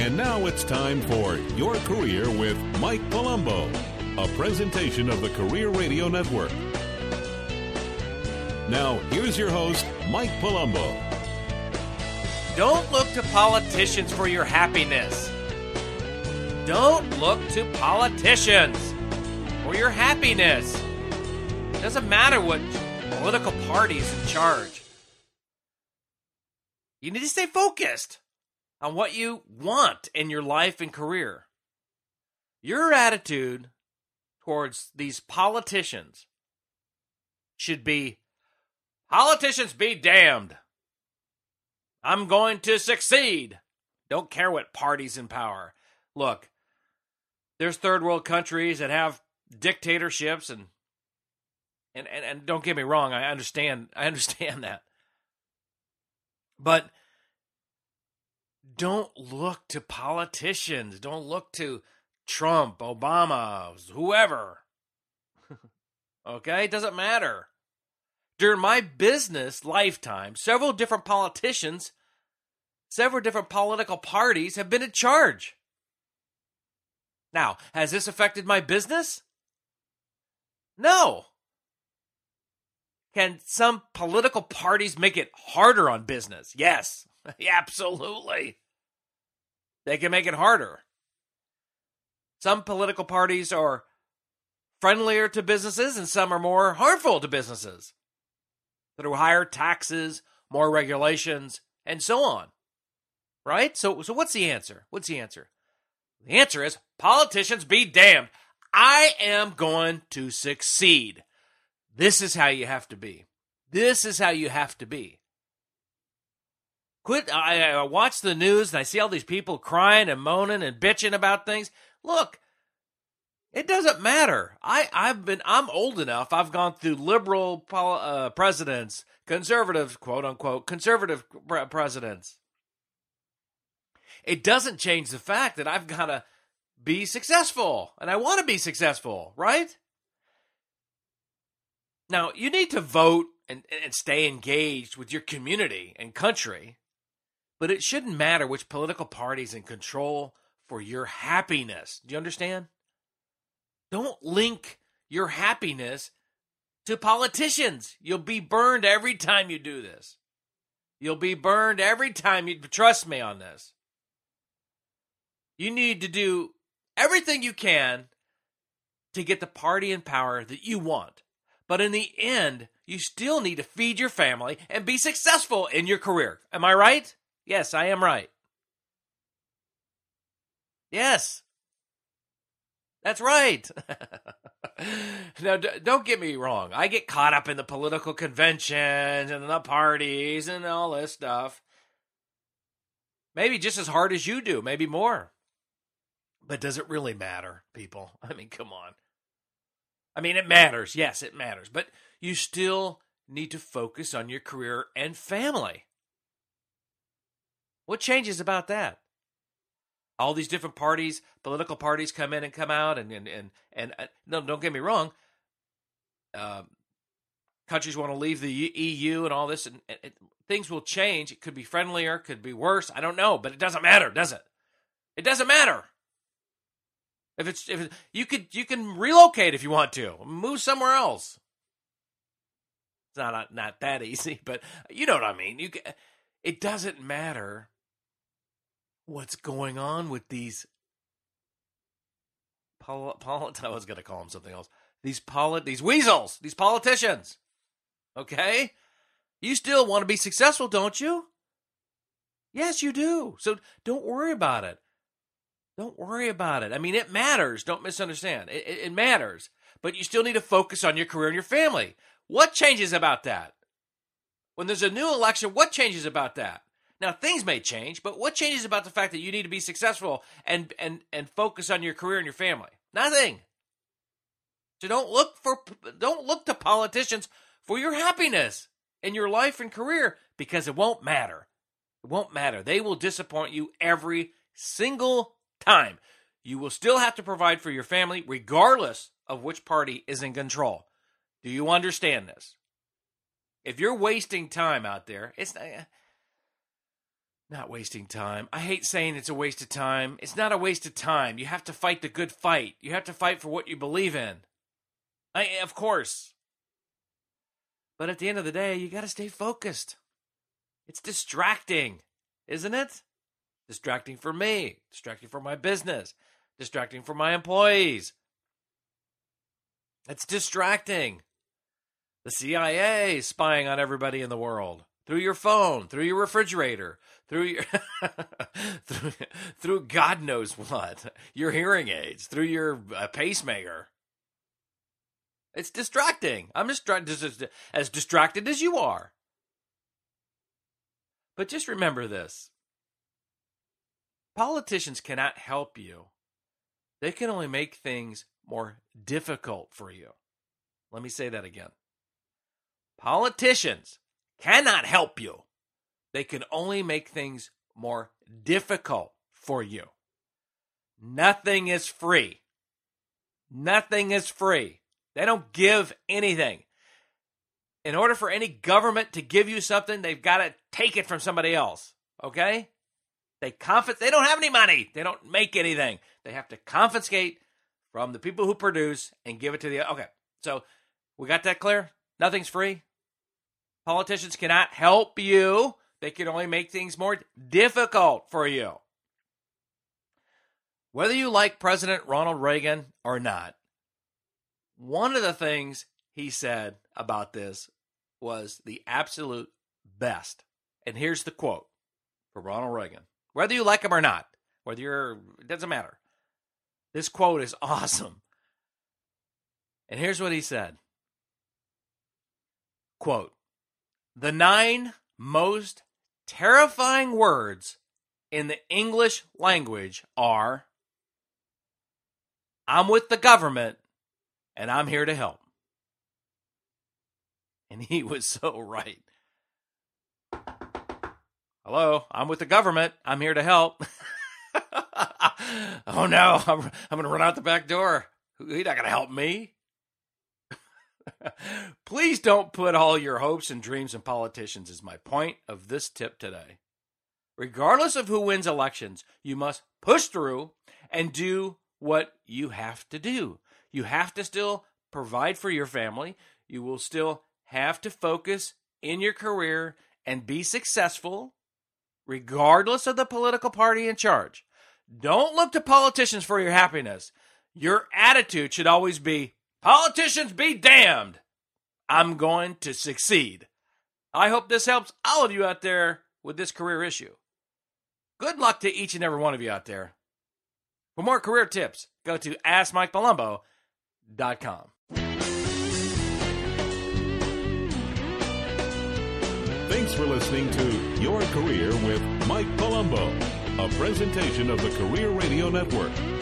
And now it's time for Your Career with Mike Palumbo, a presentation of the Career Radio Network. Now, here's your host, Mike Palumbo. Don't look to politicians for your happiness. Don't look to politicians for your happiness. It doesn't matter what political party is in charge. You need to stay focused on what you want in your life and career. Your attitude towards these politicians should be, politicians be damned. I'm going to succeed. Don't care what party's in power. Look, there's third world countries that have dictatorships and don't get me wrong, I understand that. But don't look to politicians. Don't look to Trump, Obama, whoever. Okay? It doesn't matter. During my business lifetime, several different politicians, several different political parties have been in charge. Now, has this affected my business? No. Can some political parties make it harder on business? Yes, absolutely. They can make it harder. Some political parties are friendlier to businesses and some are more harmful to businesses. Through higher taxes, more regulations, and so on. Right? So what's the answer? What's the answer? The answer is, politicians be damned. I am going to succeed. This is how you have to be. This is how you have to be. I watch the news and I see all these people crying and moaning and bitching about things. Look, it doesn't matter. I'm old enough. I've gone through liberal presidents, conservative, quote unquote, conservative presidents. It doesn't change the fact that I've got to be successful, and I want to be successful, right? Now, you need to vote and stay engaged with your community and country, but it shouldn't matter which political party's in control for your happiness. Do you understand? Don't link your happiness to politicians. You'll be burned every time you do this. You'll be burned every time you trust me on this. You need to do everything you can to get the party in power that you want. But in the end, you still need to feed your family and be successful in your career. Am I right? Yes, I am right. Yes. That's right. Now, don't get me wrong. I get caught up in the political conventions and the parties and all this stuff. Maybe just as hard as you do, maybe more. But does it really matter, people? I mean, come on. I mean, it matters. Yes, it matters. But you still need to focus on your career and family. What changes about that? All these different parties, political parties come in and come out, and no, don't get me wrong. Countries want to leave the EU and all this, and things will change. It could be friendlier, could be worse. I don't know, but it doesn't matter, does it? It doesn't matter. If you can relocate if you want to, move somewhere else. It's not that easy, but you know what I mean. It doesn't matter what's going on with these I was going to call them something else. These weasels, these politicians. Okay? You still want to be successful, don't you? Yes, you do. So don't worry about it. Don't worry about it. I mean, it matters. Don't misunderstand. It matters. But you still need to focus on your career and your family. What changes about that? When there's a new election, what changes about that? Now, things may change, but what changes about the fact that you need to be successful and focus on your career and your family? Nothing. So don't look to politicians for your happiness in your life and career, because it won't matter. It won't matter. They will disappoint you every single time. You will still have to provide for your family regardless of which party is in control. Do you understand this? If you're wasting time out there, Not wasting time. I hate saying it's a waste of time. It's not a waste of time. You have to fight the good fight. You have to fight for what you believe in. Of course. But at the end of the day, you got to stay focused. It's distracting, isn't it? Distracting for me. Distracting for my business. Distracting for my employees. It's distracting. The CIA is spying on everybody in the world. Through your phone, through your refrigerator, through your through God knows what, your hearing aids, through your pacemaker. It's distracting. I'm just as distracted as you are. But just remember this. Politicians cannot help you. They can only make things more difficult for you. Let me say that again. Politicians cannot help you. They can only make things more difficult for you. Nothing is free. Nothing is free. They don't give anything. In order for any government to give you something, they've got to take it from somebody else. Okay? They don't have any money. They don't make anything. They have to confiscate from the people who produce and give it to the... Okay, so we got that clear? Nothing's free. Politicians cannot help you. They can only make things more difficult for you. Whether you like President Ronald Reagan or not, one of the things he said about this was the absolute best. And here's the quote for Ronald Reagan. Whether you like him or not, it doesn't matter. This quote is awesome. And here's what he said. Quote, "The 9 most terrifying words in the English language are, I'm with the government and I'm here to help." And he was so right. Hello, I'm with the government. I'm here to help. Oh no, I'm going to run out the back door. He's not going to help me. Please don't put all your hopes and dreams in politicians is my point of this tip today. Regardless of who wins elections, you must push through and do what you have to do. You have to still provide for your family. You will still have to focus in your career and be successful regardless of the political party in charge. Don't look to politicians for your happiness. Your attitude should always be, politicians be damned. I'm going to succeed. I hope this helps all of you out there with this career issue. Good luck to each and every one of you out there. For more career tips, go to AskMikePalumbo.com. Thanks for listening to Your Career with Mike Palumbo, a presentation of the Career Radio Network.